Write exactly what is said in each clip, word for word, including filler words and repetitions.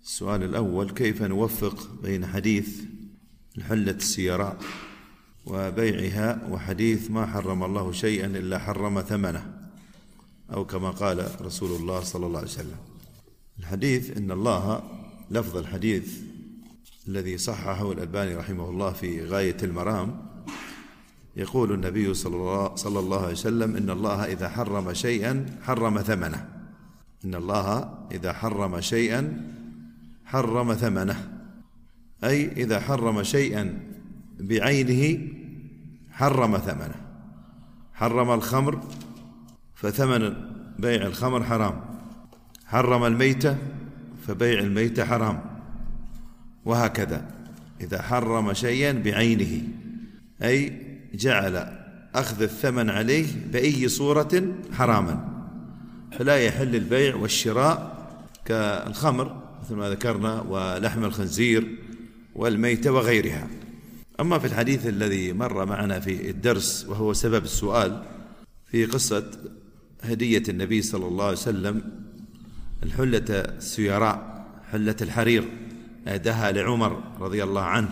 السؤال الأول: كيف نوفق بين حديث الحلة السيراء وبيعها وحديث ما حرم الله شيئا إلا حرم ثمنه، أو كما قال رسول الله صلى الله عليه وسلم؟ الحديث إن الله، لفظ الحديث الذي صححه الألباني رحمه الله في غاية المرام، يقول النبي صلى الله عليه وسلم: إن الله إذا حرم شيئا حرم ثمنه. إن الله إذا حرم شيئا حرم ثمنه، أي إذا حرم شيئا بعينه حرم ثمنه. حرم الخمر فثمن بيع الخمر حرام، حرم الميتة فبيع الميتة حرام، وهكذا. إذا حرم شيئا بعينه أي جعل أخذ الثمن عليه بأي صورة حراما، فلا يحل البيع والشراء كالخمر مثل ما ذكرنا، ولحم الخنزير والميتة وغيرها. أما في الحديث الذي مر معنا في الدرس وهو سبب السؤال، في قصة هدية النبي صلى الله عليه وسلم الحلة السيراء، حلة الحرير، أهداها لعمر رضي الله عنه.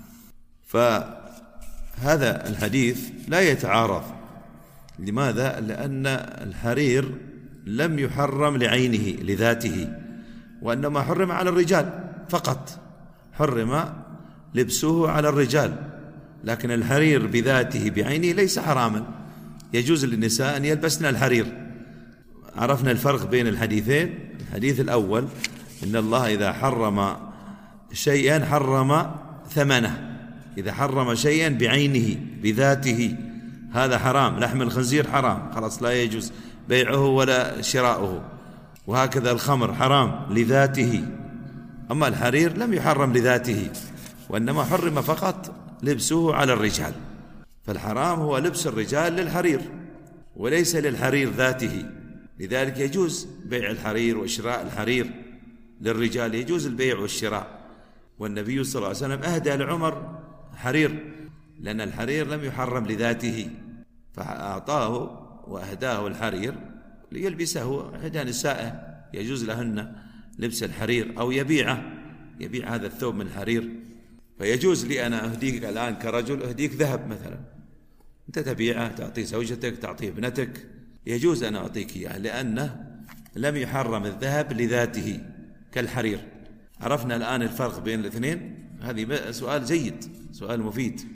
فهذا الحديث لا يتعارض. لماذا؟ لأن الحرير لم يحرم لعينه لذاته، وإنما حرم على الرجال فقط، حرم لبسه على الرجال، لكن الحرير بذاته بعينه ليس حراما، يجوز للنساء أن يلبسن الحرير. عرفنا الفرق بين الحديثين. الحديث الأول: إن الله إذا حرم شيئا حرم ثمنه. إذا حرم شيئا بعينه بذاته هذا حرام، لحم الخنزير حرام، خلاص لا يجوز بيعه ولا شراؤه، وهكذا الخمر حرام لذاته. أما الحرير لم يحرم لذاته، وإنما حرم فقط لبسه على الرجال، فالحرام هو لبس الرجال للحرير وليس للحرير ذاته. لذلك يجوز بيع الحرير وشراء الحرير للرجال، يجوز البيع والشراء. والنبي صلى الله عليه وسلم أهدى لعمر حرير، لأن الحرير لم يحرم لذاته، فأعطاه وأهداه الحرير ليلبسه إحدى نسائه، يجوز لهن لبس الحرير، أو يبيعه، يبيع هذا الثوب من الحرير. فيجوز لي أنا أهديك الآن كرجل، أهديك ذهب مثلا، أنت تبيعه، تعطيه زوجتك، تعطيه ابنتك، يجوز أن أعطيك إياه، لأنه لم يحرم الذهب لذاته كالحرير. عرفنا الآن الفرق بين الاثنين. هذه سؤال جيد، سؤال مفيد.